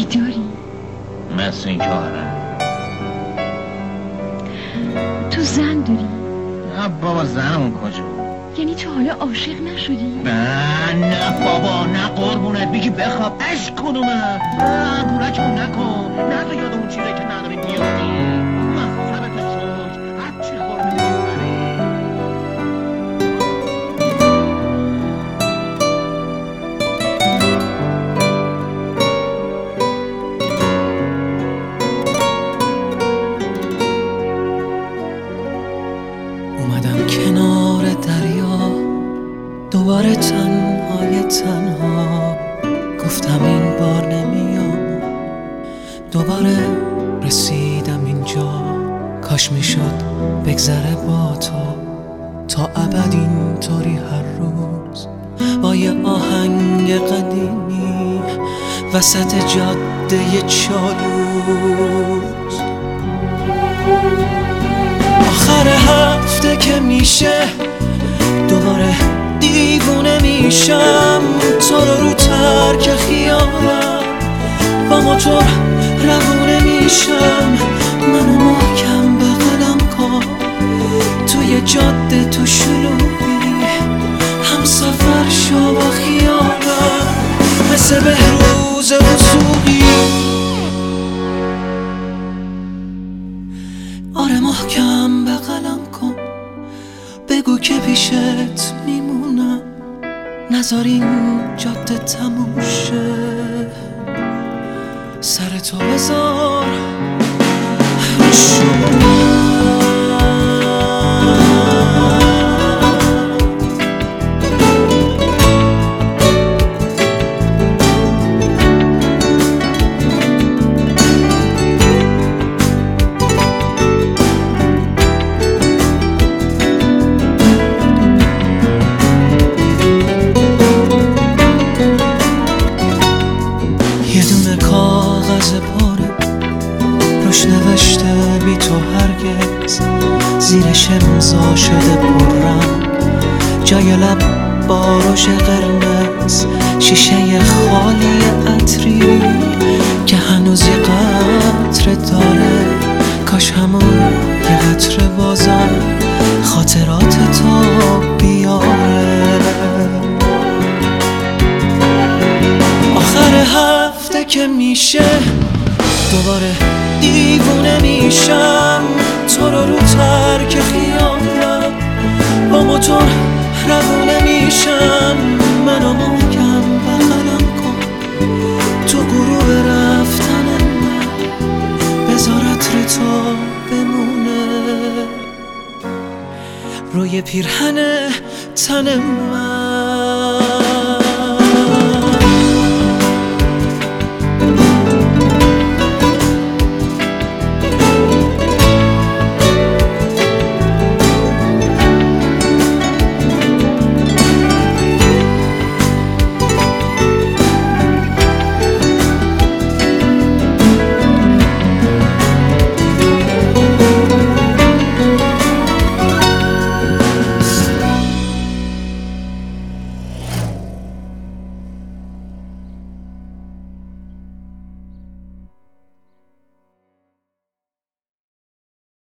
داری؟ مثل این که آره. تو زن داری؟ نه بابا زنمون کجا؟ یعنی تو حالا عاشق نشدی؟ نه بابا نه قربونت بگی بخواب اش کدومه گولکمون نکن نه تو یاد اون چیزایی که نداری بیادی مخصبت سوچ هرچی خورده میبری. اومدم کنار دریا دوباره تنهای تنها، گفتم این بار نمیام. دوباره رسیدم اینجا، کاش میشد بگذره با تو تا ابد اینطوری هر روز با یه آهنگ قدیمی وسط جاده چالوس. آخر هفته که میشه دوباره دیوونه میشم، تو رو ترک خیالم با موتور روونه میشم. منو محکم بغلم کن توی جاده تو شلوغی، هم سفر شو با خیالم مثل بهروز وثوقی. آره محکم بغلم کن، بگو که پیشت میمونم، نذار این جاده تموم شه. سر تو بذار رو شونم. یه دونه کاغذ پاره روش نوشته بی تو هرگز، زیرش امضا شده پررنگ، جای لب باروش قرمز، شیشه خالی عطری که هنوز یه قطره داره. کاش همون یه قطره بازم خاطرات تو بیاره. آخر هفته که میشه دوباره دیوونه میشم، تو رو ترک خیالم با موتور روونه میشم. منو محکم بغلم کن تو گروه رفتن من، بذار عطر تو بمونه روی پیرهن تن من.